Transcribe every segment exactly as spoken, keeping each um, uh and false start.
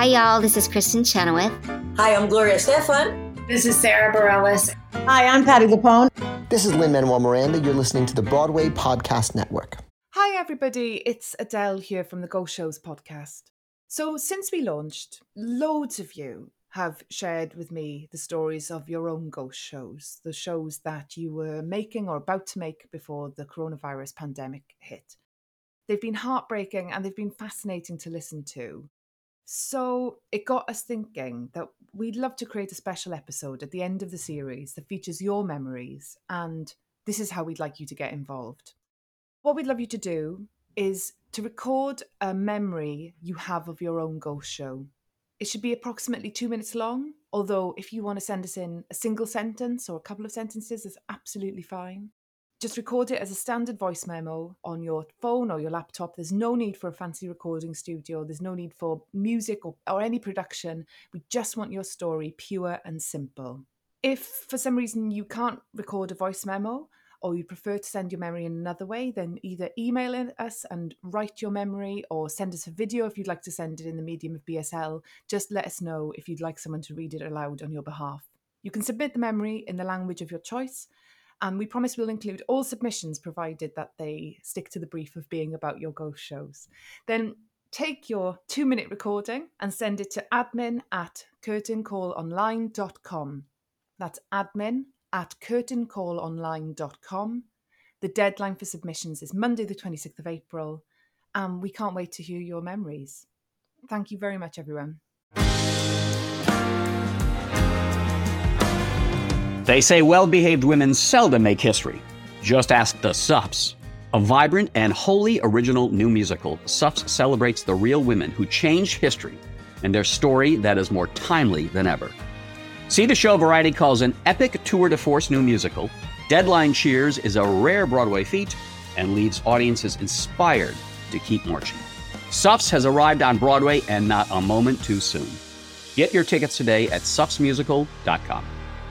Hi, y'all. This is Kristen Chenoweth. Hi, I'm Gloria Estefan. This is Sarah Bareilles. Hi, I'm Patti LuPone. This is Lin-Manuel Miranda. You're listening to the Broadway Podcast Network. Hi, everybody. It's Adele here from the Go Shows podcast. So since we launched, loads of you have shared with me the stories of your own ghost shows, the shows that you were making or about to make before the coronavirus pandemic hit. They've been heartbreaking and they've been fascinating to listen to. So it got us thinking that we'd love to create a special episode at the end of the series that features your memories, and this is how we'd like you to get involved. What we'd love you to do is to record a memory you have of your own ghost show. It should be approximately two minutes long, although if you want to send us in a single sentence or a couple of sentences, that's absolutely fine. Just record it as a standard voice memo on your phone or your laptop. There's no need for a fancy recording studio. There's no need for music or, or any production. We just want your story pure and simple. If for some reason you can't record a voice memo, or you prefer to send your memory in another way, then either email us and write your memory or send us a video if you'd like to send it in the medium of B S L. Just let us know if you'd like someone to read it aloud on your behalf. You can submit the memory in the language of your choice, and we promise we'll include all submissions provided that they stick to the brief of being about your ghost shows. Then take your two-minute recording and send it to admin at curtain call online dot com. That's admin at curtain call online dot com. The deadline for submissions is Monday the twenty-sixth of April, and we can't wait to hear your memories. Thank you very much, everyone. They say well-behaved women seldom make history. Just ask the Suffs. A vibrant and wholly original new musical, Suffs celebrates the real women who changed history and their story that is more timely than ever. See the show Variety calls an epic tour de force new musical. Deadline Cheers is a rare Broadway feat and leaves audiences inspired to keep marching. Suffs has arrived on Broadway and not a moment too soon. Get your tickets today at suffs musical dot com.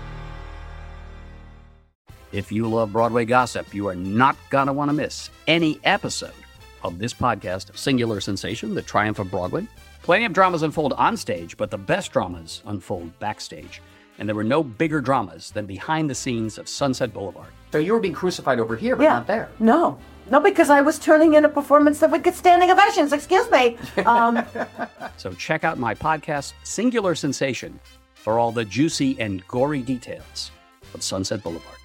If you love Broadway gossip, you are not going to want to miss any episode of this podcast of Singular Sensation, The Triumph of Broadway. Plenty of dramas unfold on stage, but the best dramas unfold backstage. And there were no bigger dramas than behind the scenes of Sunset Boulevard. So you were being crucified over here, but yeah. Not there. No. No, because I was turning in a performance that would get standing ovations. Excuse me. Um... So check out my podcast, Singular Sensation, for all the juicy and gory details of Sunset Boulevard.